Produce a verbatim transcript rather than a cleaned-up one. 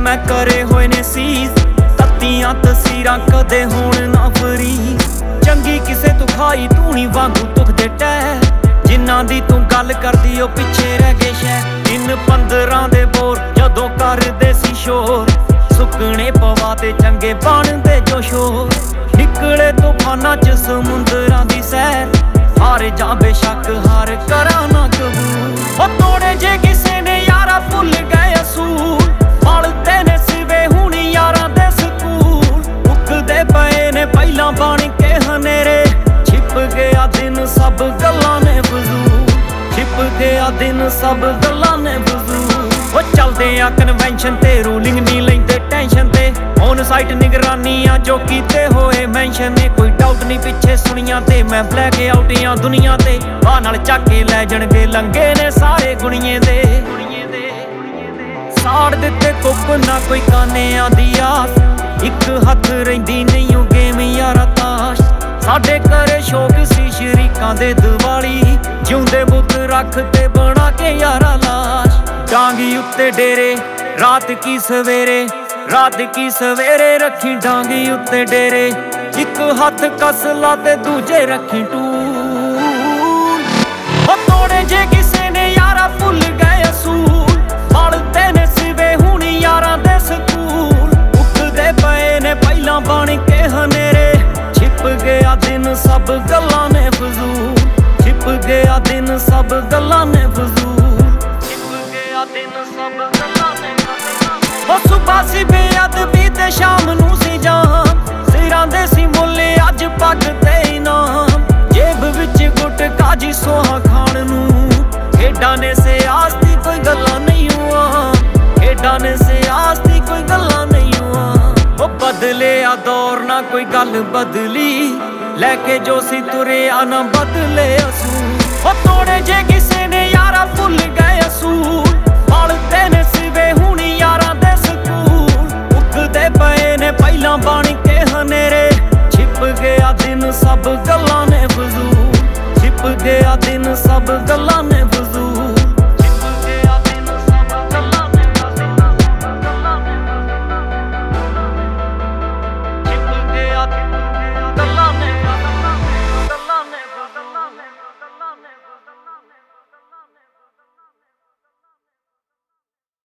मैं करे होए ने सीज तत्तियां तस्वीरां कदे होण ना फरीज चंगी किसे तू खाई तू नी वांगू तुखदे टह जिन्ना दी तू गल करदी ओ पिछे रह गए शह इन पंद्रह दे बोर जदों करदे सी शोर सुकने पवा ते चंगे बनदे जो शोर निकले तूफानां च समुंदरां दी सैर हार जा बेशक हार करा ना कबूल ओ तोड़े जे किसे ने यारा भुल गए असूल पलते ने सिवे हुण यारां दे सकूल मुकदे पए ने पहलां बन के हनेरे छिप गया दिन सब गल्लां ने फजूल छिप गया दिन सब गल्लां ने फजूल ओ चलदे आ कन्वेंशन ते रूलिंग नी लैंदे टेंशन ते ऑन साइट निगरानियां जो कीते होए मैंशन ने कोई डाउट नहीं पिछे सुनिया ते मैं ब्लैक आउटियां दुनिया ते बाह नाल चक के लै जाणगे लंगे ने सारे गुणिये दे साड़ दिते कुप ना कोई कानियां दी आस इक हथ रहिंदी नहीं ओ गेम यारा ताश साडे घरे शौक सी शरीकां दे दिवाली जिउंदे बुत रख ते बना के यारा लाश डांगी उत्ते डेरे रात की सवेरे रात की सवेरे रखी डांगी उत्ते डेरे एक हाथ कस ला ते दूजे रखी टूल ओ तोड़े जे किसे ने यारा भुल गए असूल पलते ने सिवे हुण यारां दे सकूल उठदे पए ने पहलां बन के हनेरे छिप गया दिन सब गल्लां ने फजूल छिप गया दिन सब गल्लां ने फजूल छिप गया दिन सब गल्लां ने ओ सुबह सी बेअदबी ते शाम नू सी जाम सिरां दे सी मुल्ले अज पग ते इनाम जेब विच गुट काजी सोहा खाण नू खेडां ने से आस्ती कोई गल्लां नहीं हुआ खेडां ने से आस्ती कोई गल्लां नहीं हुआ ओ बदले आ दौर ना कोई गल बदली लेके जो सी तुरे आ ना बदले असूल ओ तोड़े जे किसे ने यारा भुल गए असूल पलते ने सिवे हुण यारां दे सकूल उठदे पए ने पहलां बन के हनेरे छिप गया दिन सब गल्लां ने फजूल छिप गया दिन सब गल्लां ने फजूल।